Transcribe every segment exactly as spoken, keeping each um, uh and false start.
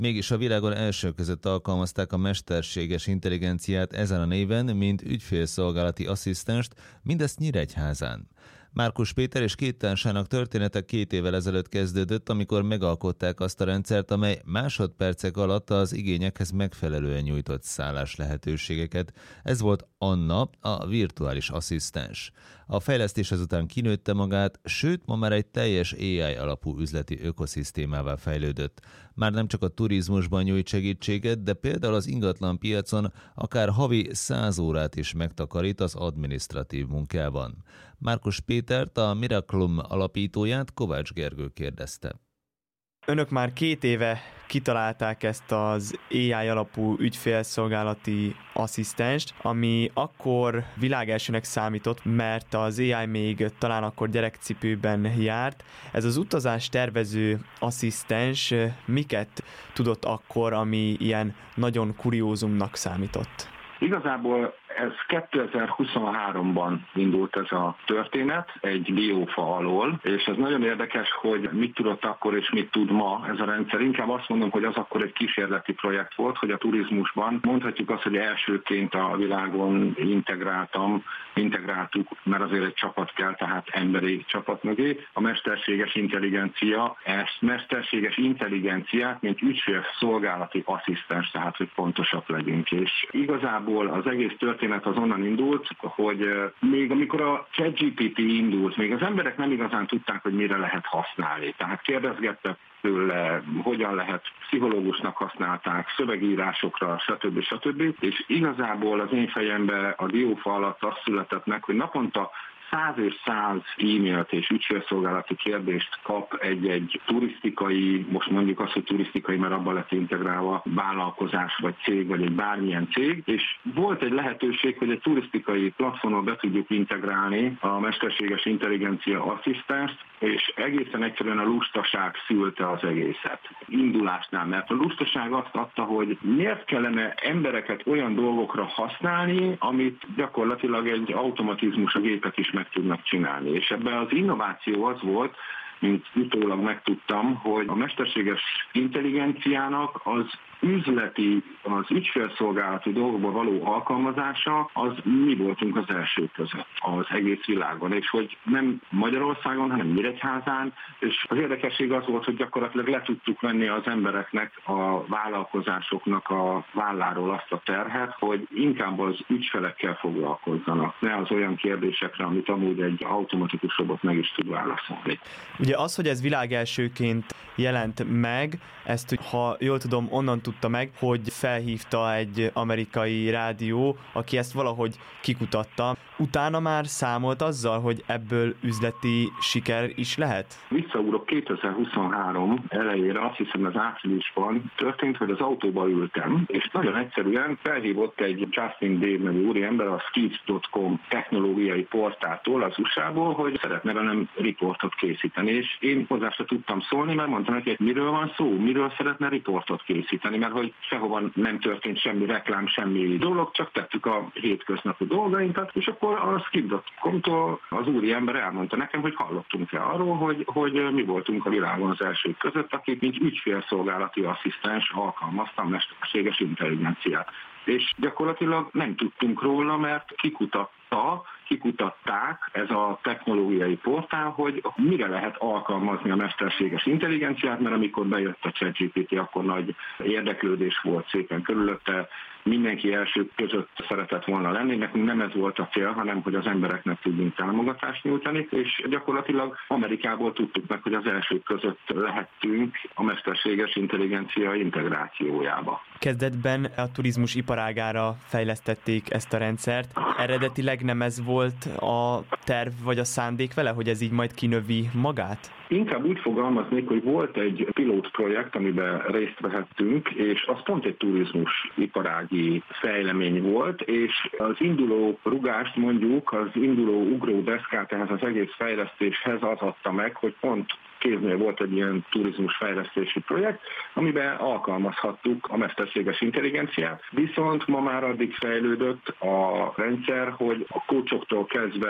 Mégis a világon első között alkalmazták a mesterséges intelligenciát ezen a néven, mint ügyfélszolgálati asszisztenst, mindezt Nyíregyházán. Márkus Péter és két társának története két évvel ezelőtt kezdődött, amikor megalkották azt a rendszert, amely másodpercek alatt az igényekhez megfelelően nyújtott szállás lehetőségeket. Ez volt Anna, a virtuális asszisztens. A fejlesztés ezután kinőtte magát, sőt, ma már egy teljes á i alapú üzleti ökoszisztémává fejlődött. Már nem csak a turizmusban nyújt segítséget, de például az ingatlan piacon akár havi száz órát is megtakarít az adminisztratív munkában. Márkus Pétert, a Miraculum alapítóját Kovács Gergő kérdezte. Önök már két éve kitalálták ezt az á i alapú ügyfélszolgálati asszisztenst, ami akkor világelsőnek számított, mert az á i még talán akkor gyerekcipőben járt. Ez az utazás tervező asszisztens miket tudott akkor, ami ilyen nagyon kuriózumnak számított? Igazából ez kétezer-huszonháromban indult ez a történet, egy diófa alól, és ez nagyon érdekes, hogy mit tudott akkor és mit tud ma ez a rendszer. Inkább azt mondom, hogy az akkor egy kísérleti projekt volt, hogy a turizmusban mondhatjuk azt, hogy elsőként a világon integráltam, integráltuk, mert azért egy csapat kell, tehát emberi csapat mögé. A mesterséges intelligencia, ezt mesterséges intelligenciát, mint ügyfélszolgálati asszisztens, tehát hogy pontosak legyünk. És igazából az egész történet az onnan indult, hogy még amikor a ChatGPT indult, még az emberek nem igazán tudták, hogy mire lehet használni. Tehát kérdezgettek tőle, hogyan lehet, pszichológusnak használták, szövegírásokra, stb. stb. És igazából az én fejemben a diófa alatt az született meg, hogy naponta száz és száz e-mailt és ügyfélszolgálati kérdést kap egy-egy turisztikai, most mondjuk azt, hogy turisztikai, mert abban lett integrálva vállalkozás, vagy cég, vagy egy bármilyen cég, és volt egy lehetőség, hogy egy turisztikai platformon be tudjuk integrálni a mesterséges intelligencia asszisztenst, és egészen egyszerűen a lustaság szülte az egészet. Indulásnál, mert a lustaság azt adta, hogy miért kellene embereket olyan dolgokra használni, amit gyakorlatilag egy automatizmus, a gépek is meg tudnak csinálni. És ebben az innováció az volt, mint utólag megtudtam, hogy a mesterséges intelligenciának az üzleti, az ügyfélszolgálati dolgokba való alkalmazása, az mi voltunk az első között az egész világon, és hogy nem Magyarországon, hanem Nyíregyházán, és az érdekesség az volt, hogy gyakorlatilag le tudtuk venni az embereknek, a vállalkozásoknak a válláról azt a terhet, hogy inkább az ügyfelekkel foglalkozzanak, ne az olyan kérdésekre, amit amúgy egy automatikus robot meg is tud válaszolni. Ugye az, hogy ez világelsőként jelent meg, ezt, ha jól tudom, onnan tudta meg, hogy felhívta egy amerikai rádió, aki ezt valahogy kikutatta. Utána már számolt azzal, hogy ebből üzleti siker is lehet? Visszaugrok kétezer-huszonhárom elejére, azt hiszem az áprilisban történt, hogy az autóba ültem, és nagyon egyszerűen felhívott egy Justin Dave nevű úriember a skills pont com technológiai portáltól az u es á-ból, hogy szeretne velem riportot készíteni, és én hozzá se tudtam szólni, mert mondtam neki, hogy miről van szó, miről szeretne riportot készíteni, mert hogy sehova nem történt semmi reklám, semmi dolog, csak tettük a hétköznapi dolgainkat, és akkor a skills pont com-tól az úriember elmondta nekem, hogy hallottunk-e arról, hogy, hogy mi voltunk a világon az elsők között, akik mint ügyfélszolgálati asszisztens alkalmaztam mesterséges intelligenciát. És gyakorlatilag nem tudtunk róla, mert kikutatta, kikutatták ez a technológiai portál, hogy mire lehet alkalmazni a mesterséges intelligenciát, mert amikor bejött a ChatGPT, akkor nagy érdeklődés volt szépen körülötte, mindenki első között szeretett volna lenni, nekünk nem ez volt a cél, hanem hogy az embereknek tudjunk támogatást nyújtani, és gyakorlatilag Amerikából tudtuk meg, hogy az elsők között lehettünk a mesterséges intelligencia integrációjába. Kezdetben a turizmus iparágára fejlesztették ezt a rendszert. Eredetileg nem ez volt a terv vagy a szándék vele, hogy ez így majd kinövi magát? Inkább úgy fogalmaznék, hogy volt egy pilótprojekt, amiben részt vehettünk, és az pont egy turizmus iparági fejlemény volt, és az induló rugást mondjuk, az induló ugródeszkát ehhez az egész fejlesztéshez az adta meg, hogy pont kéznél volt egy ilyen turizmus fejlesztési projekt, amiben alkalmazhattuk a mesterséges intelligenciát. Viszont ma már addig fejlődött a rendszer, hogy a coachoktól kezdve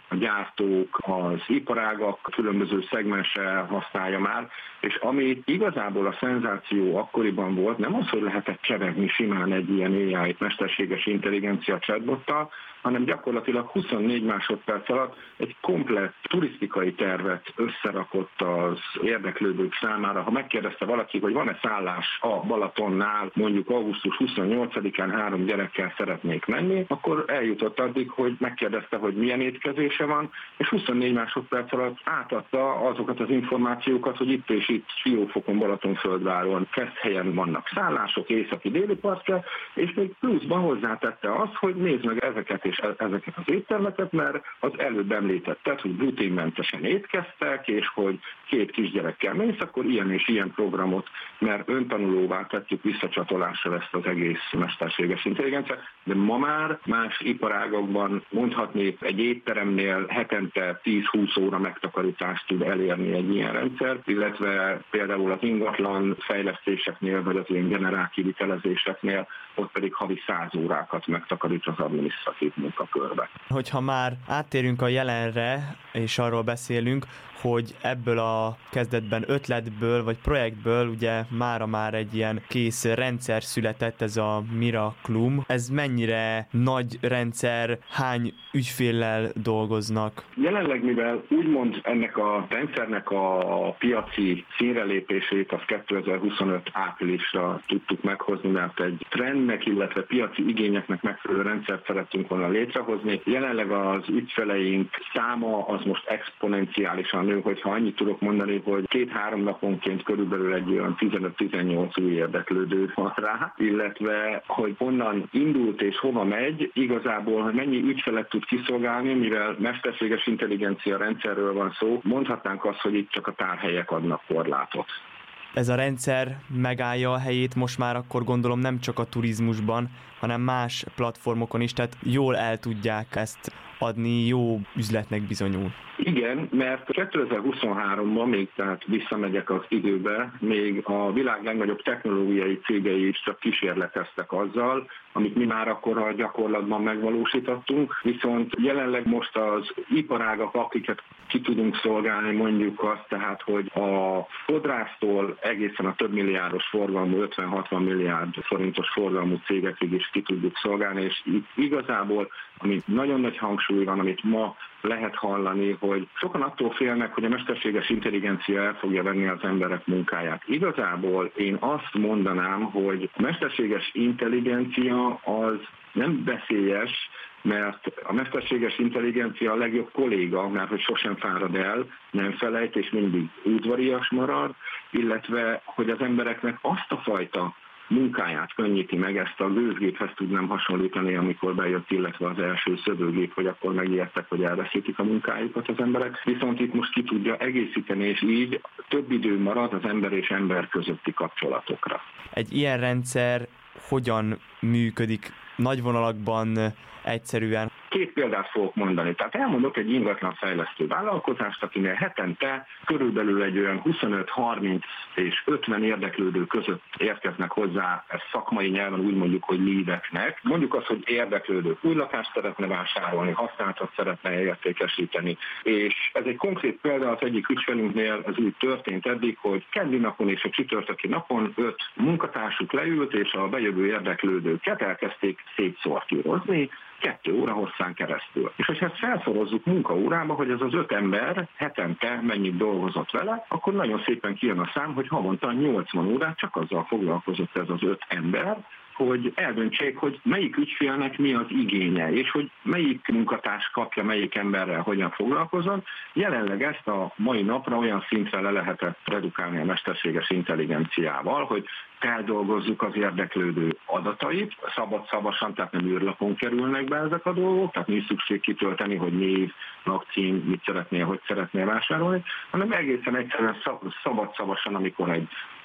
a gyártók, az iparágak különböző szegmense használja már, és ami igazából a szenzáció akkoriban volt, nem az, hogy lehetett csevegni simán egy ilyen á i mesterséges intelligencia chatbottal, hanem gyakorlatilag huszonnégy másodperc alatt egy komplett turisztikai tervet összerakott az érdeklődők számára. Ha megkérdezte valaki, hogy van-e szállás a Balatonnál, mondjuk augusztus huszonnyolcadikán három gyerekkel szeretnék menni, akkor eljutott addig, hogy megkérdezte, hogy milyen étkezése van, és huszonnégy másodperc alatt átadta azokat az információkat, hogy itt és itt Siófokon, Balatonföldváron, Keszthelyen vannak szállások, északi déli partra, és még pluszban hozzátette azt, hogy nézd meg ezeket és ezeket az éttermeket, mert az előbb említetted, hogy gluténmentesen étkeztek, és hogy két kisgyerekkel mész, akkor ilyen és ilyen programot, mert öntanulóvá tettük visszacsatolásra ezt az egész mesterséges intelligenciát, de ma már más iparágakban mondhatni egy étteremnél hetente tíz-húsz óra megtakarítást tud elérni egy ilyen rendszer, illetve például az ingatlan fejlesztéseknél, vagy az ilyen generál kivitelezéseknél, ott pedig havi száz órákat megtakarít az adminisztratív munkakörbe. Hogyha már áttérünk a jelenre, és arról beszélünk, hogy ebből a kezdetben ötletből, vagy projektből ugye mára már egy ilyen kész rendszer született, ez a Miraklum. Ez mennyire nagy rendszer, hány ügyféllel dolgoznak? Jelenleg, mivel úgymond ennek a rendszernek a piaci színrelépését az kétezer-huszonöt áprilisra tudtuk meghozni, mert egy trendnek, illetve piaci igényeknek megfelelő rendszert szerettünk volna létrehozni. Jelenleg az ügyfeleink száma az most exponenciálisan nő, hogyha annyit tudok mondani, hogy két-három naponként körülbelül egy olyan tizenöt-tizennyolc új érdeklődő van rá, illetve hogy honnan indult és hova megy, igazából, hogy mennyi ügyfelet tud kiszolgálni, mivel mesterséges intelligencia rendszerről van szó, mondhatnánk azt, hogy itt csak a tárhelyek adnak korlátot. Ez a rendszer megállja a helyét most már akkor gondolom nem csak a turizmusban, hanem más platformokon is, tehát jól el tudják ezt adni, jó üzletnek bizonyul. Igen, mert kétezer-huszonháromban, még tehát visszamegyek az időbe, még a világ legnagyobb technológiai cégei is csak kísérleteztek azzal, amit mi már akkor a gyakorlatban megvalósítottunk, viszont jelenleg most az iparágak, akiket ki tudunk szolgálni, mondjuk azt, tehát, hogy a fodrásztól egészen a több milliárdos forgalmú, ötven-hatvan milliárd forintos forgalmú cégekig is ki tudjuk szolgálni, és itt igazából, amit nagyon nagy hangsúly van, amit ma lehet hallani, hogy sokan attól félnek, hogy a mesterséges intelligencia el fogja venni az emberek munkáját. Igazából én azt mondanám, hogy a mesterséges intelligencia az nem veszélyes, mert a mesterséges intelligencia a legjobb kolléga, mert hogy sosem fárad el, nem felejt és mindig udvarias marad, illetve hogy az embereknek azt a fajta munkáját könnyíti meg, ezt a gőzgéphez tudnám hasonlítani, amikor bejött, illetve az első szövőgép, hogy akkor megijedtek, hogy elveszítik a munkájukat az emberek. Viszont itt most ki tudja egészíteni, és így több idő marad az ember és ember közötti kapcsolatokra. Egy ilyen rendszer hogyan működik nagy vonalakban, egyszerűen? Két példát fogok mondani. Tehát elmondok egy ingatlan fejlesztő vállalkozást, akinél hetente körülbelül egy olyan huszonöt-harminc és ötven érdeklődő között érkeznek hozzá, ezt szakmai nyelven úgy mondjuk, hogy leadeknek. Mondjuk azt, hogy érdeklődő új lakást szeretne vásárolni, használtat szeretne értékesíteni. És ez egy konkrét példa, az egyik ügyfelünknél ez úgy történt eddig, hogy keddi napon és a csütörtöki napon öt munkatársuk leült, és a bejövő érdeklődőket elkezdték szétszortírozni, kettő óra hosszán keresztül. És hogyha ezt felszorozzuk munkaórába, hogy ez az öt ember hetente mennyit dolgozott vele, akkor nagyon szépen kijön a szám, hogy havonta nyolcvan órát csak azzal foglalkozott ez az öt ember, hogy eldöntsék, hogy melyik ügyfélnek mi az igénye, és hogy melyik munkatárs kapja, melyik emberrel hogyan foglalkozon. Jelenleg ezt a mai napra olyan szintre le lehetett redukálni a mesterséges intelligenciával, hogy feldolgozzuk az érdeklődő adatait, szabad-szabasan, tehát nem űrlapon kerülnek be ezek a dolgok, tehát nincs szükség kitölteni, hogy név, lakcím, mit szeretnél, hogy szeretnél vásárolni, hanem egészen egyszerűen szabad-szabasan, amikor egy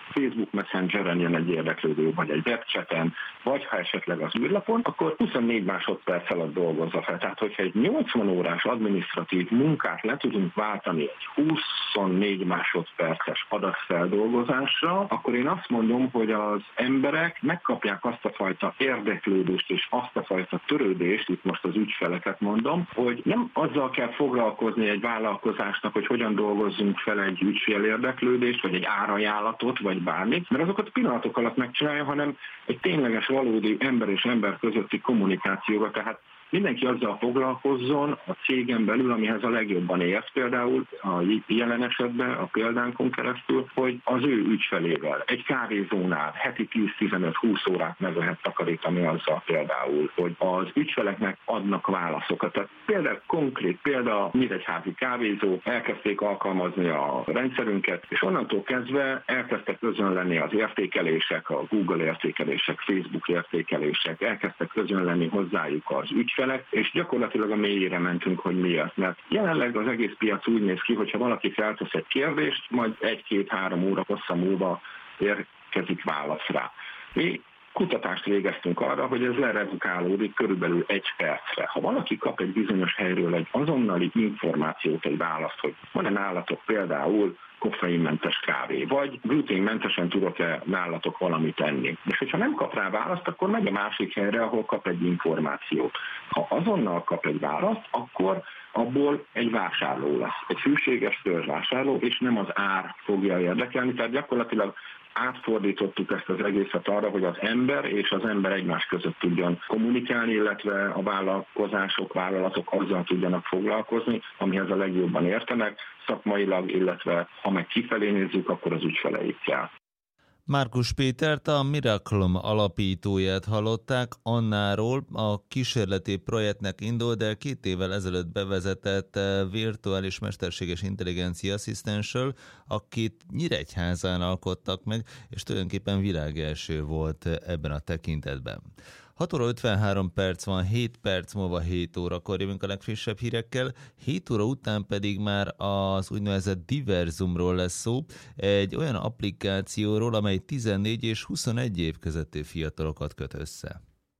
Facebook Messengeren jön egy érdeklődő, vagy egy webchaten, vagy ha esetleg az űrlapon, akkor huszonnégy másodperc alatt dolgozza fel. Tehát, hogyha egy nyolcvan órás adminisztratív munkát le tudunk váltani egy huszonnégy másodperces adatfeldolgozásra, akkor én azt mondom, hogy az emberek megkapják azt a fajta érdeklődést és azt a fajta törődést, itt most az ügyfeleket mondom, hogy nem azzal kell foglalkozni egy vállalkozásnak, hogy hogyan dolgozzunk fel egy ügyfél érdeklődést, vagy egy árajánlatot, vagy bármit, mert azokat pillanatok alatt megcsinálja, hanem egy tényleges, valódi ember és ember közötti kommunikációval, tehát mindenki azzal foglalkozzon a cégen belül, amihez a legjobban ért, például a jelen esetben a példánkon keresztül, hogy az ő ügyfelével egy kávézónál heti tíz-tizenöt-húsz órát meg lehet takarítani azzal például, hogy az ügyfeleknek adnak válaszokat. Tehát például konkrét példa, Nyíregyházi kávézó, elkezdték alkalmazni a rendszerünket, és onnantól kezdve elkezdtek özönlenni az értékelések, a Google értékelések, Facebook értékelések, elkezdtek özönlenni hozzájuk az ügyfelek, és gyakorlatilag a mélyére mentünk, hogy miért. Mert jelenleg az egész piac úgy néz ki, hogyha valaki feltesz egy kérdést, majd egy-két-három óra hossza múlva érkezik válasz rá. Mi kutatást végeztünk arra, hogy ez leredukálódik körülbelül egy percre. Ha valaki kap egy bizonyos helyről egy azonnali információt, egy választ, hogy van-e nálatok például koffeinmentes kávé, vagy gluténmentesen tudok-e nálatok valamit enni. És hogyha nem kap rá választ, akkor megy a másik helyre, ahol kap egy információt. Ha azonnal kap egy választ, akkor abból egy vásárló lesz. Egy hűséges törzsvásárló, és nem az ár fogja érdekelni. Tehát gyakorlatilag átfordítottuk ezt az egészet arra, hogy az ember és az ember egymás között tudjon kommunikálni, illetve a vállalkozások, vállalatok azzal tudjanak foglalkozni, amihez a legjobban értenek, szakmailag, illetve ha meg kifelé nézzük, akkor az ügyfeleikkel. Márkus Pétert, a Miraculum alapítóját hallották. Annáról, a kísérleti projektnek indult, de két évvel ezelőtt bevezetett virtuális mesterséges intelligencia asszisztenssel, akit Nyíregyházán alkottak meg, és tulajdonképpen világelső volt ebben a tekintetben. hat óra ötvenhárom perc van, hét perc múlva hét órakor jövünk a legfrissebb hírekkel, hét óra után pedig már az úgynevezett Diverzumról lesz szó, egy olyan applikációról, amely tizennégy és huszonegy év közötti fiatalokat köt össze.